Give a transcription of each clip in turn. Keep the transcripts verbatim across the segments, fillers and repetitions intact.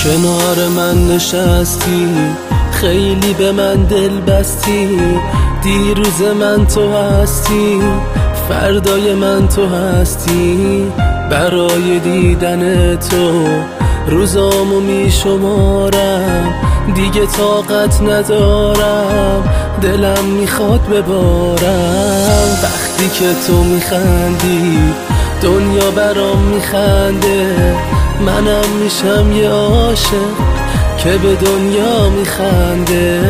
کنار من نشستی، خیلی به من دل بستی. دیروز من تو هستی، فردای من تو هستی. برای دیدن تو روزامو می شمارم، دیگه طاقت ندارم، دلم میخواد ببارم. وقتی که تو میخندی دنیا برام میخنده، منم میشم یه عاشق که به دنیا میخنده.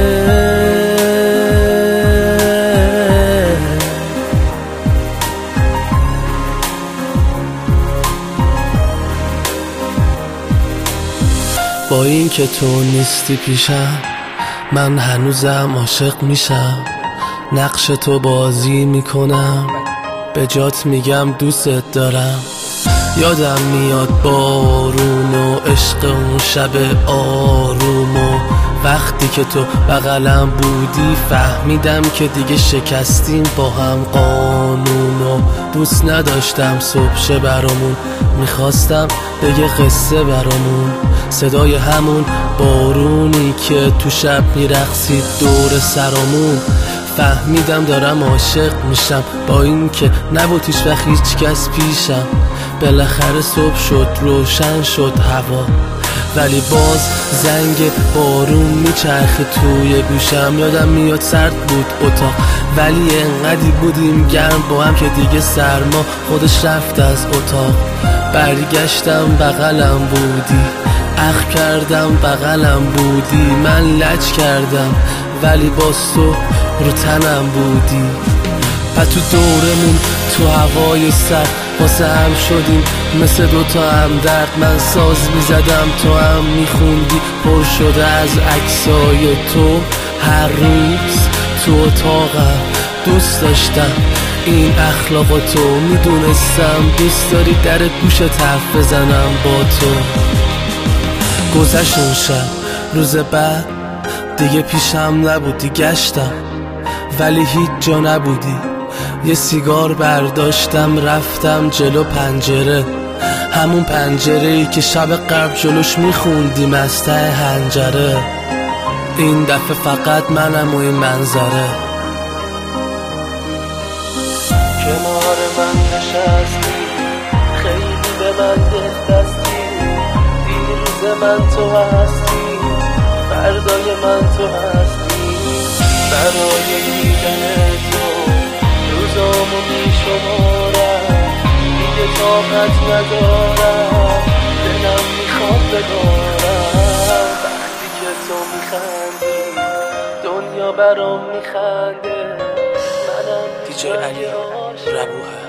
با این که تو نیستی پیشم، من هنوزم عاشق میشم. نقش تو بازی میکنم، به جات میگم دوست دارم. یادم میاد بارون و عشق اون شب آروم و وقتی که تو بغلم بودی فهمیدم که دیگه شکستیم با هم قانون و دوست نداشتم صبح شه برامون، میخواستم بگه قصه برامون. صدای همون بارونی که تو شب میرقصید دور سرامون، فهمیدم دارم عاشق میشم. با این که نبود هیچ وقت هیچ کس پیشم، بالاخره صبح شد روشن شد هوا، ولی باز زنگ بارون میچرخه توی گوشم. یادم میاد سرد بود اتاق، ولی انقدی بودیم گرم با هم که دیگه سرما خودش رفت از اتاق. برگشتم بغلم بودی، اخ کردم بغلم بودی. من لج کردم ولی باز تو رو تنم بودی. پس تو دورمون تو هوای سر واسه هم شدیم مثل دوتا هم درد. من ساز میزدم تو هم میخوندی، پر شده از عکسای تو. هر روز تو اتاقم دوست داشتم این اخلاق تو، میدونستم دوست داری در گوشت حرف بزنم با تو. گذشت اون شب، روز بعد دیگه پیشم نبودی. گشتم ولی هیچ جا نبودی. یه سیگار برداشتم رفتم جلو پنجره، همون پنجره ای که شب قبل جلوش میخوندیم از ته حنجره. این دفعه فقط منم و این منظره. کنار من نشستی، خیلی به من دل بستی. دیروز من تو هستی، فردای من تو هستی. برای دیدن تو روزامو می شمارم، دیگه طاقت ندارم، دلم میخواد ببارم. وقتی که تو میخندی دنیا برام میخنده، منم دیجی علی ربوه.